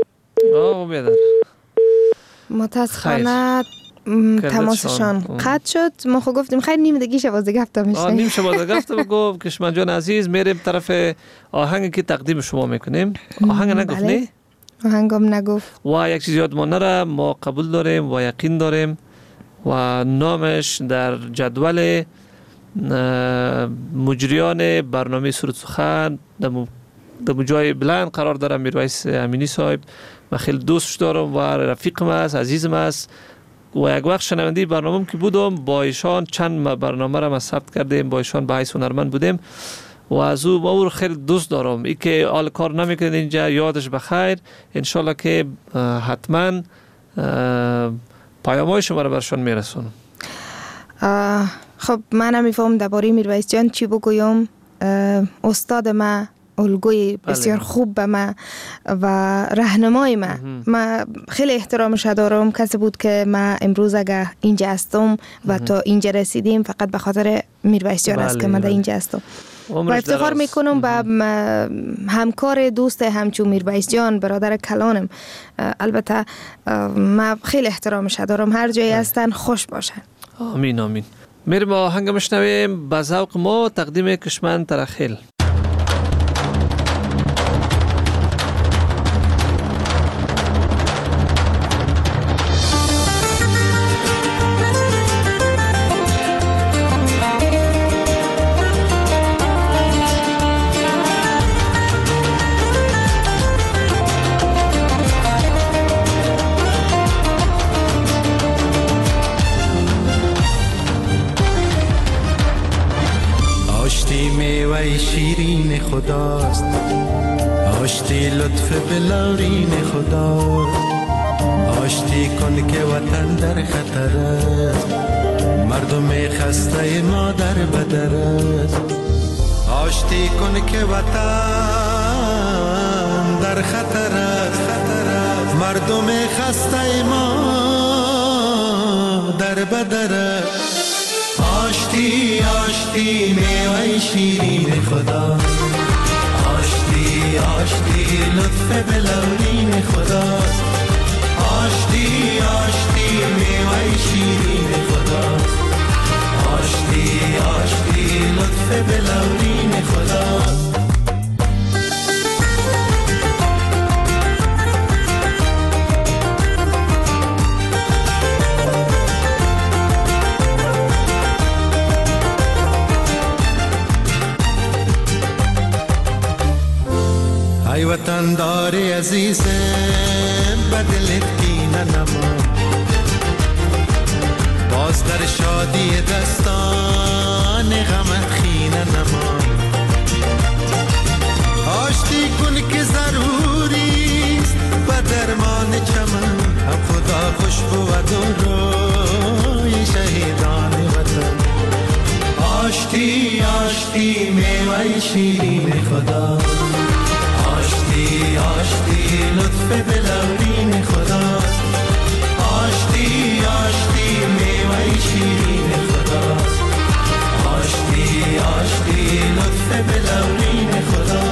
متاسفانه تماسشان قطع شد. ما خود گفتیم خیلی نیم دقیقه بازی گفته میشه.
نیم بازی گفته بگو کشمن جان عزیز، میریم طرف آهنگی که تقدیم شما میکنیم. آهنگ نگفتی؟
آهنگم نگفت.
و یک چیز یادمان نره، ما قبول داریم و یقین داریم و نامش در جدول مجریان برنامه سرود سخن در جای بلند قرار دارم. میرویس امینی صاحب من خیلی دوستش دارم و رفیقم است، عزیزم است و یک وقت شنونده برنامه‌ام که بودم با ایشان چند برنامه را ما ثبت کردیم، با ایشان به حیث هنرمند بودیم و از او خیلی دوست دارم. ای که حال کار نمیکنه اینجا یادش بخیر، انشالله که حتما پیام‌های شما را برشان میرسونم.
خب من نمیفهم درباره میرویس جان چی بگویم. استاد ما الگوی بسیار خوب به من و راهنمای من خیلی احترامش دارم. کسی بود که من امروز اگه اینجا هستم و تا اینجا رسیدیم فقط به خاطر میرویس جان است که من در اینجا هستم و افتخار میکنم به همکار دوست همچون میرویس جان، برادر کلانم. البته من خیلی احترامش دارم، هر جایی هستن خوش باشن.
آمین آمین. میریم با آهنگ مشنویم به ذوق ما، تقدیم کشمن ترخیل.
شیرین خداست، آشتی لطف بلورین خداست، آشتی کن که وطن در خطر است، مردم خسته ما در بدر است، آشتی کن که وطن در خطر است، مردم خسته ما در بدر است. آشتی آشتی میوه شیرین خدا، آشتی آشتی لطف بلورین خدا، آشتی آشتی میوه شیرین خدا، آشتی آشتی لطف بلورین خدا. ای وطن داری عزیزم بدلت کینه نما، باز در شادی دستان غمت خینه نما، آشتی کن که ضروریست و درمان چمن، هم خدا خوش بود و روی شهیدان وطن. آشتی آشتی میوه شیرین خدا، آشتی آشتی لطف بلورین خدا، آشتی آشتی میوه شیرین خدا، آشتی آشتی لطف بلورین خدا.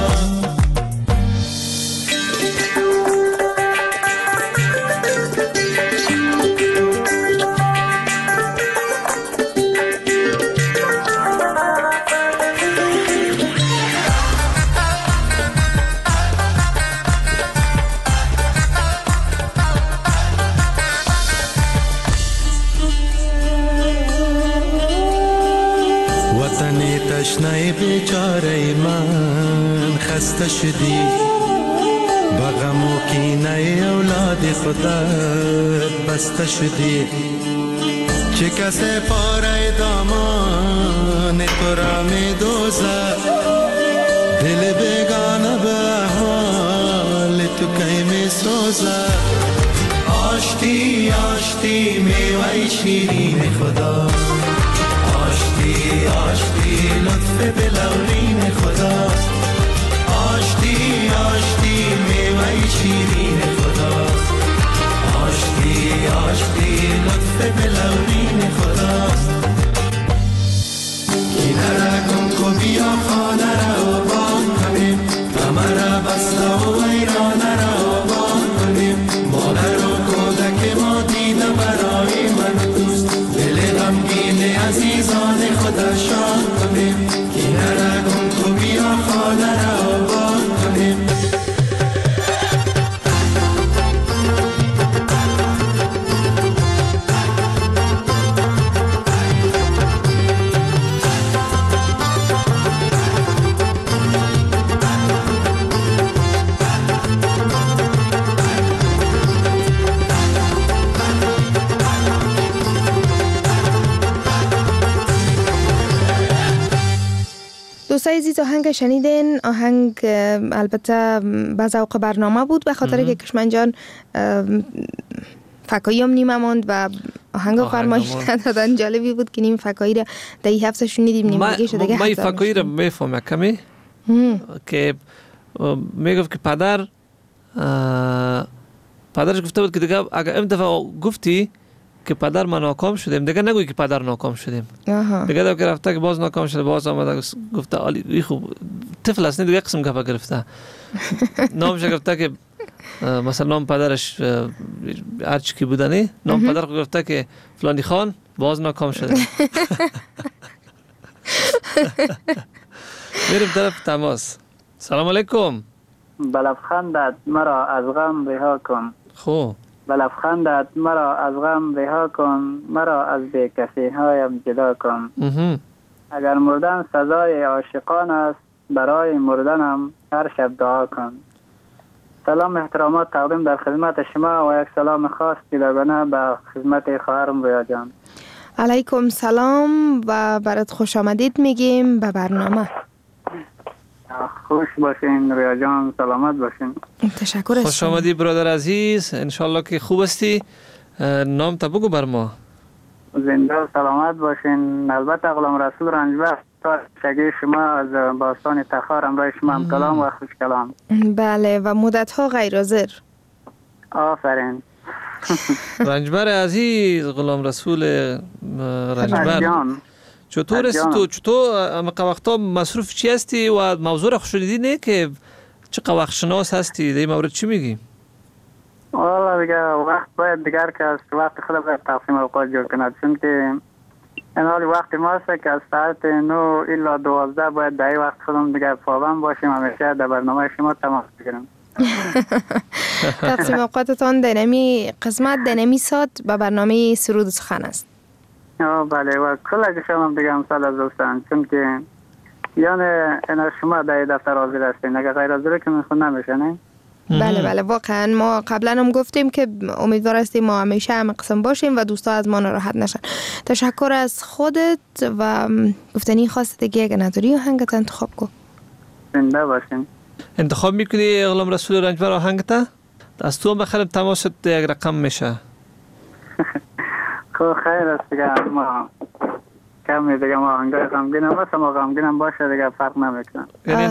تشنه بیچاره من خسته شدی، با غم و کینه اولاد خودت بسته شدی، چه کسی پاره دامان تو را می دوزد، دل بیگانه به حال تو کی می سوزد. آشتی آشتی میوه شیرین خدا، آشتی آشتی لطف بلورین خدا، آشتی آشتی میوه شیرین خدا، آشتی آشتی لطف بلورین خدا. کینه را کن کو بیا خانه را آبان کنیم، غمه را بسته و ویرانه را آبان کنیم، مادر و کودک ما دیده برای من دوست، دل غمگین عزیزان خدا شاد کنیم، کینه را کن کو بیا خانه را آبان کنیم.
دوستای عزیز، آهنگ شنیدین. آهنگ البته به ذوق برنامه بود، به خاطر که کشمن جان فکایی هم نیمه ماند و آهنگ فرمایش ندادن. جالبی بود که نیم فکایی را در این هفته شنیدیم، نیم دیگه شده.
من فکایی را میفهم کمی که میگفت که پدرش گفته بود که دیگه اگر این دفعه گفتی که پدر ما ناکام شدیم دیگه نگوی که پدر ناکام شدیم. دیگه دفعه که رفته که باز ناکام شده باز آمده گفته علی خوب طفل است دیگه قسم گفت گرفته نامش گفته که مثلا نام پدرش هرچی که بودنی نام پدر گفته که فلانی خان باز ناکام شده. میریم طرف تماس. سلام علیکم.
بلفخندت مرا از غم رها کن.
خوب.
بلفخندت مرا از غم رها کن، مرا از بی‌کسی هایم جدا کن. اگر مردن سزای عاشقان است، برای مردنم هر شب دعا کن. سلام احترامات تقدیم در خدمت شما و یک سلام خاص جداگانه به خدمت خواهرم رویا جان.
علیکم سلام و برات خوش آمدید میگیم به برنامه.
خوش باشین رویا جان، سلامت باشین.
تشکر از
خوش آمدی برادر عزیز، انشالله که خوب هستی. نام تا بگو بر ما.
زنده و سلامت باشین. البته غلام رسول رنجبر شگی شما از باستان تخار امرای شما هم کلام و خوش کلام.
بله و مدت ها غیر حاضر.
آفرین.
رنجبر عزیز، غلام رسول رنجبر، چطور هستی تو؟ چطور اما وقتا مصروف چی هستی و موضوع خوشیدی نه که چه وقتشناس هستی؟ در مورد چی میگی؟
والا دیگه وقت باید دیگر که از وقت خود باید تقسیم اوقات جور کند، چون که این حالی وقت ما است که از ساعت 9 الا 12 باید در وقت خودم دیگر پابند باشیم، همیشه در برنامه شما تماس بگیرم.
تقسیم اوقاتتان در نمی قسمت در نمی ساعت به برنامه سرود سخن است.
بله و کل اگه شما دیگه امثال از دوستان، چون که یعنی اینا شما در دفتر حاضر هستین، اگه غیر حاضر که میخون نمیشه نه؟
بله واقعا ما قبلا هم گفتیم که امیدوار هستیم ما همیشه هم قسم باشیم و دوستا از ما ناراحت نشن. تشکر از خودت و گفتنی خاص دیگه اگه نداری آهنگت انتخاب کن.
زنده باشین.
انتخاب میکنی غلام رسول رنجبر آهنگت؟ از تو هم بخرم تماست یک رقم میشه.
خب خیر است دیگه، ما کمی دیگه ما آهنگای غمگینم بس ما غمگینم باشه دیگه فرق نمیکنه.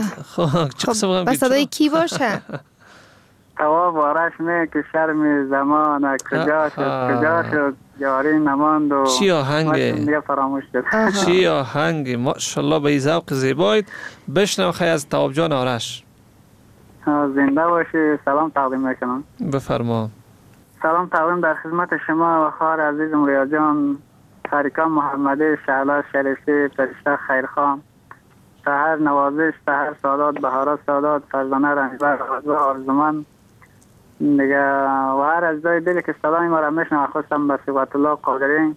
خب
بس صدای کی باشه؟
تواب آرش می که شرم زمان کجا شد یاری نماند و
چی آهنگه؟
دیگه فراموش شد.
چی آهنگه؟ ماشاءالله به ذوق زیبایت. بشنو خیلی از تواب جان آرش.
زنده باشی. سلام تقدیم میکنم.
بفرما.
سلام تقدیم در خدمت شما و خواهر عزیزم ریا جان، تاریکان محمدی، شعله شریفی، فرشته خیرخان، سحر نوازش، سحر سادات، بهارا سادات، فرزانه رنجبر، آرزومند دیگه و هر از دای دلی که صدای ما را میشنم خواستم به صفت الله قادری،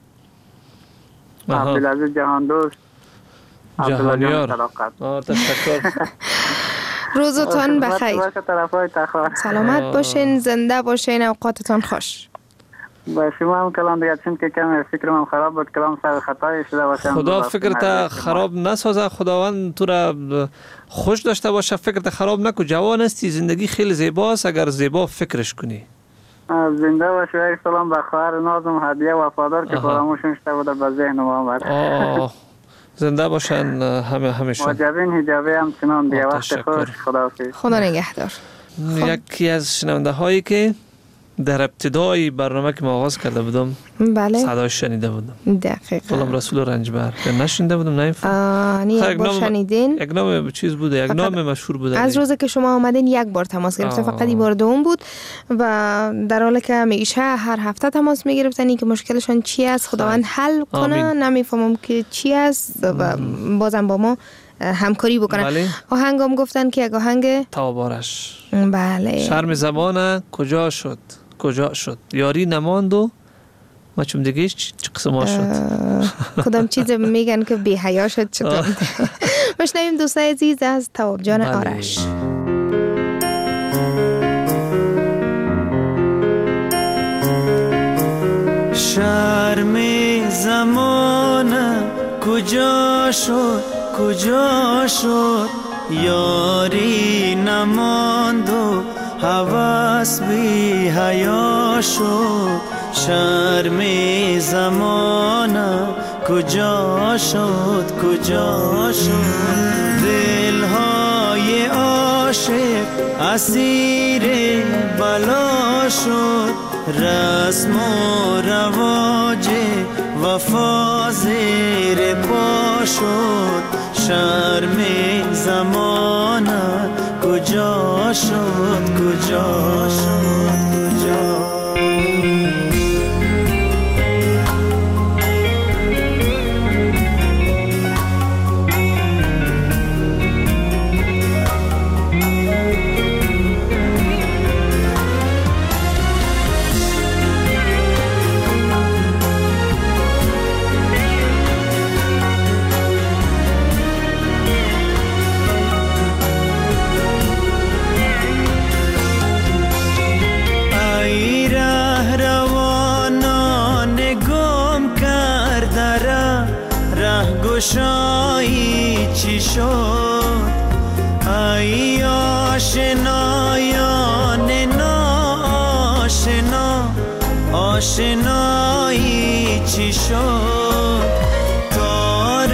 عبدالعزیز جهان دوست،
جهانیار. تشکر.
روزتان بخیر. سلامت باشین، زنده باشین، اوقاتتان خوش.
با شما هم کلام دیگه، چون که کم فکرم هم خراب بود، کلام سر خطایی شده باشه.
خدا فکرت خراب نسازه، خداوند تو را خوش داشته باشه، فکرت خراب نکن. جوان هستی، زندگی خیلی زیباست اگر زیبا فکرش کنی.
زنده باشه. یک سلام به خواهر نازم هدیه وفادار که فراموشش شده بود به ذهن ما آمد.
زنده باشن همیشه.
واجبین حجابی هم چنان دیگه. وقت خوش.
خدا نگهدار.
یکی از شنونده هایی که در ابتدای برنامه که ما آغاز کرده بودم
بله
صداش شنیده بودم.
دقیقاً.
غلام رسول رنجبر. نشنیده بودم
نه یک بار شنیدین.
یک نام چیز بوده، یک نام مشهور بوده.
از روزی که شما آمدین یک بار تماس گرفتم، فقط این بار دوم بود و در حالی که همیشه هر هفته تماس میگرفتن که مشکلشون چی است خداوند حل کنه. نمیفهمم که چی است و بازم با ما همکاری بکنن.
بله.
آهنگم گفتن که یک آهنگ
تواب آرش.
بله.
شرم زمان کجا شد یاری نماند و ما چون دیگه چه قسم شد.
کدام چیز میگن که بی حیا شد چطور. بشنویم دوستای عزیز از تواب جان آرش.
شرم زمان کجا شد یاری نماند و هوس بی حیا شد. شرم زمان کجا شد دل ها عاشق اسیر بلا شد، رسم و رواج وفا زیر پا شد، شرم زمانه کجا شد کجا شد کجا. گشایی چی شد؟ ای آشنایان ناآشنا، آشنایی چی شد؟ تار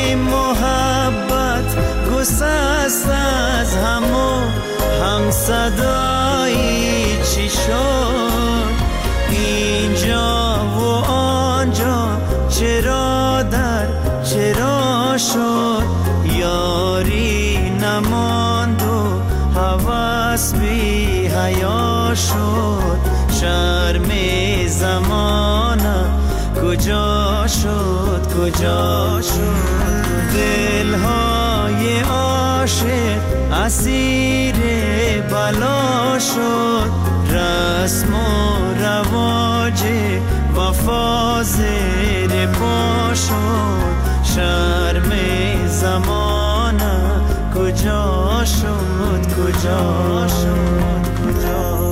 محبت گسست از هم صدایی چی شد؟ اینجا و آنجا چرا شد؟ یاری نماند و هوس بی حیا شد، شرم زمانه کجا شد کجا شد؟ دلهای عاشق اسیر بلا شد، رسم و رواج وفا زیر پا شد، شرم زمانه کجا شد کجا شد کجا.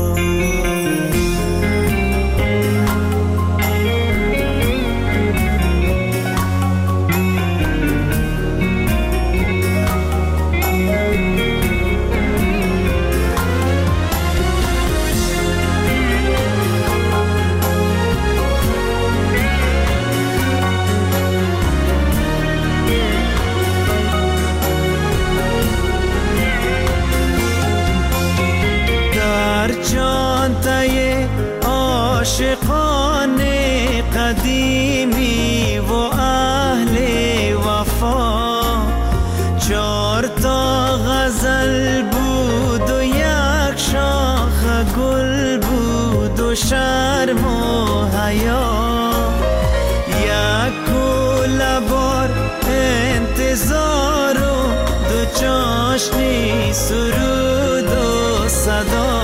عاشقان قدیمی و اهل وفا، 4 تا غزل بود و 1 شاخ گل بود و شرم و حیا، 1 کوله بار انتظار و 2 چاشنی سرود و صدا.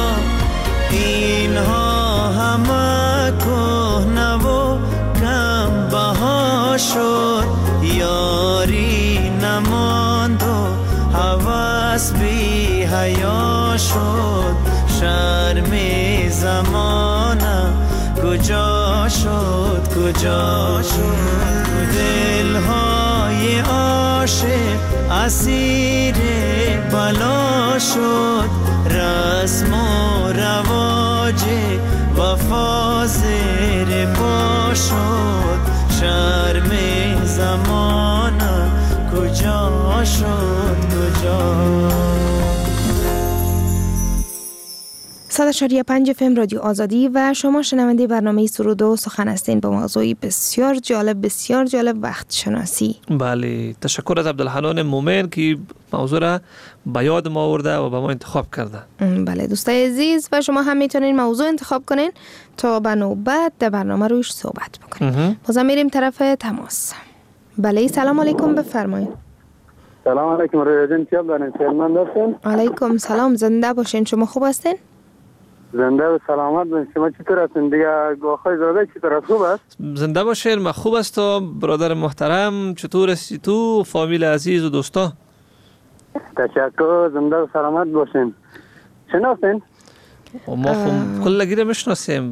اینها همه کهنه و کم بها شد، یاری نماند و هوس بی حیا شد، شرم زمانه کجا شد کجا شد؟ دلهای عاشق اسیر بلا شد، رسم و رواج وفا زیر پا شد، شرم زمانه کجا شد کجا.
100.5 FM رادیو آزادی و شما شنونده برنامه سرود و سخن هستین با موضوعی بسیار جالب وقت شناسی.
بله، تشکر از عبدالحنان مومن که موضوع را به یاد ما آورده و به ما انتخاب کرده.
بله دوستای عزیز، و شما هم میتونین موضوع انتخاب کنین تا به نوبت در برنامه روش صحبت بکنیم. بازم میریم طرف تماس. بله، سلام علیکم، بفرمایید.
سلام علیکم، رویا جان، من هستم.
علیکم سلام، زنده باشین. شما خوب هستین؟
زنده و سلامت باشین. شما چطور هستین؟ دیگه گاخای زاده چطور است؟ خوب است؟
زنده باشین. من خوب هستم. برادر محترم چطور هستی تو؟ فامیل عزیز و دوستا؟
تشکر. زنده و سلامت باشین. شناختین؟
ما خب کل گیره میشناسیم.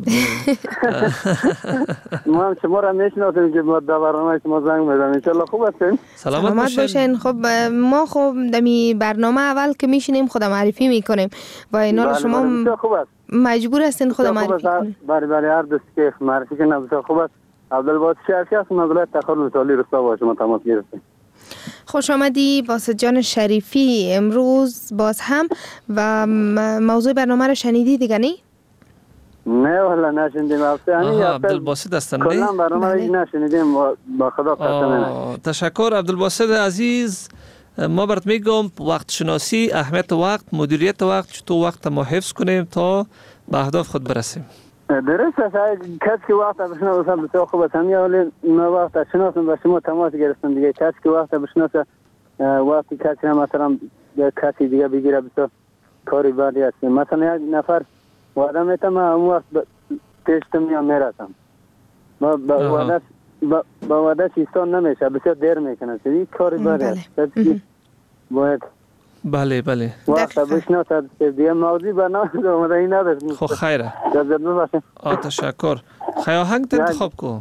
ما هم شما را میشناسیم که در برنامه شما زنگ میزنیم. انشالله خوب هستین؟
سلامت باشین. خب ما خب دمی برنامه اول که میشینیم خود معرفی میکنیم و اینا شما مجبور هستین خود معرفی کنین.
بله هر دوست که معرفی کنه بسیار خوب است. عبدالباسط شهرکی هستم از ولایت تخار مثالی رستا با شما تماس گرفتیم.
خوش آمدی باسط جان شریفی. امروز باز هم و موضوع برنامه رو شنیدی دیگه نی؟
نه والا نشنیدیم.
عبدالباسط هستن نه؟
کلا برنامه رو نشنیدیم با خدا قسم.
تشکر عبدالباسط عزیز. ما برات میگم وقت شناسی، اهمیت وقت، مدیریت وقت، چطور وقت ما حفظ کنیم تا به اهداف خود برسیم.
درست است. کسی که وقت بشناسه بسیار خوب است. ولی ما وقت شناسم با شما تماس گرفتم دیگه. کسی که وقت بشناسه وقتی کسی هم مثلا کسی دیگه بگیره بسیار کاری بعدی است. مثلا یک نفر وعده میتم من اون وقت پیشتم میام میرسم. ما با وعده ایستان نمیشه، بسیار دیر میکنه. این کاری بعدی است. باید
بله
وقت بشناسه دیگه موضوعی برنامه اومده این نداشت.
خب خیره. تشکر. خیلی آهنگ انتخاب کن.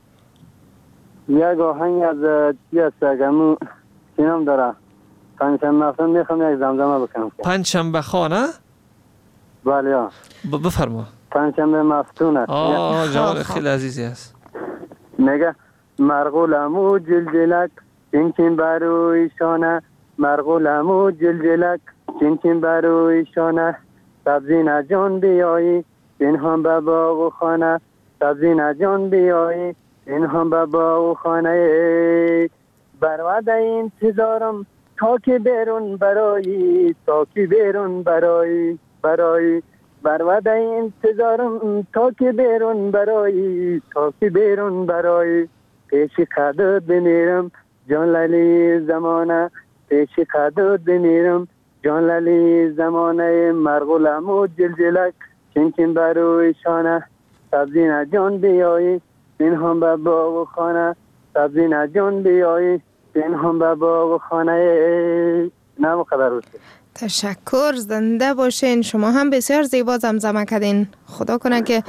یک آهنگ از چی است که سینم داره. پنجشنبه مفتون میخوام یک زمزمه بکنم.
پنجشنبه خانه؟
بله ها.
بفرما.
پنجشنبه مفتون است.
جوان خیلی عزیزی است.
میگه مرغولمو جلجلک چین بروی شانه، مرغولمو جلجلک چین بروی شانه، سبزی نجان بیایی پنهان به باغ و خانه، سبزی نجان بیایی پنهان به باغ و خانه، بر وعده انتظارم تا که بیرون برایی، تا که بیرون برایی بر وعده انتظارم تا که بیرون برایی، تا که بیرون برایی، پیش قدرت بمیرم جان لیلی زمانه، پیش قدرت بمیرم جان لیلی زمانه، مرغولمو جلجلک چین بروی شانه، سبزی نجان بیایی پنهان به باغ و خانه، سبزی نجان بیایی پنهان به باغ و خانه. نام قدر بود.
تشکر. زنده باشین. شما هم بسیار زیبا زمزمه کردین. خدا کنه که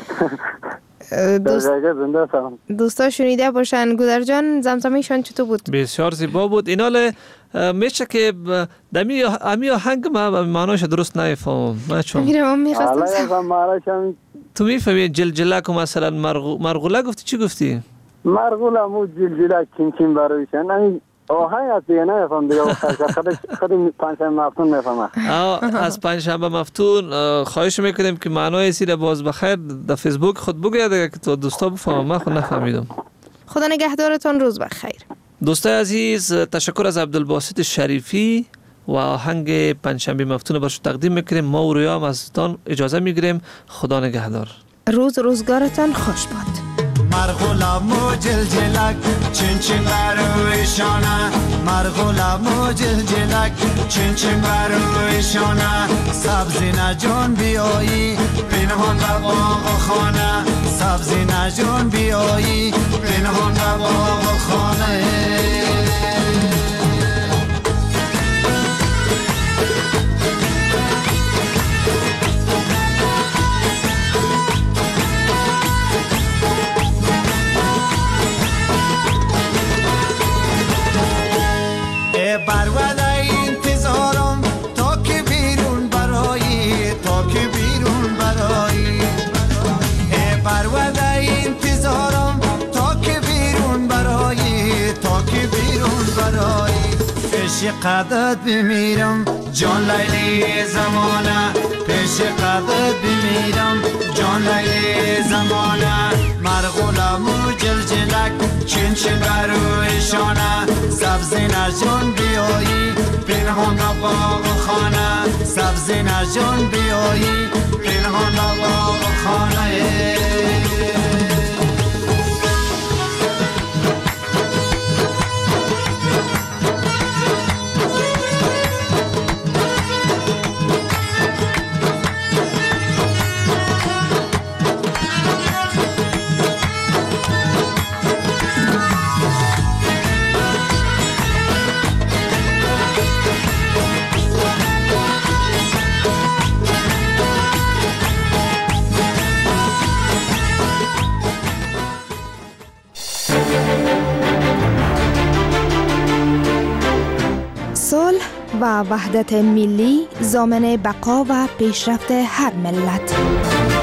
دوستا شنیده باشن. گودر جان زمزمه‌شان چطور بود؟
بسیار زیبا بود. اینال میشه که امی آهنگ ما معناش درست نمیفهمم. من چون تو میفهمی جلجلک و مثلا مرغوله گفتی چی گفتی؟
مرغوله مو جلجلک چین برویشن. آهنگ از دیگه نمیفهم دیگه. خود پنجشنبه مفتون میفهمم.
از پنجشنبه مفتون خواهش میکنیم که معنای سیر باز بخیر در فیسبوک خود بگوید که تو دوستا بفهمم. من خود نفهمیدم.
خدا نگهدارتون. روز بخیر.
دوستای عزیز، تشکر از عبدالباسط شریفی و آهنگ پنجشنبه مفتون برش تقدیم میکنیم. ما و رویا هم از تان اجازه میگیریم. خدا نگهدار.
روزگارتان خوش باد.
مرغولمو جلجلک چین بروی شانه، مرغولمو جلجلک چین بروی شانه، سبزی نجان بیایی پنهان به باغ و خانه، سبزی نجان بیایی پنهان به باغ و خانه. بر وعده انتظارم تا که بیرون برایی، تا که بیرون برایی، بر وعده انتظارم تا که بیرون برایی، تا که بیرون برایی، پیش قدرت بمیرم جان لیلی زمانه، پیش قدرت بمیرم جان لیلی زمانه، مرغولمو جلجلک چین بروی شانه، سبزی نجان بیایی پنهان به باغ و خانه، سبزی نجان بیایی پنهان به باغ و خانه.
و وحدت ملی ضامن بقا و پیشرفت هر ملت.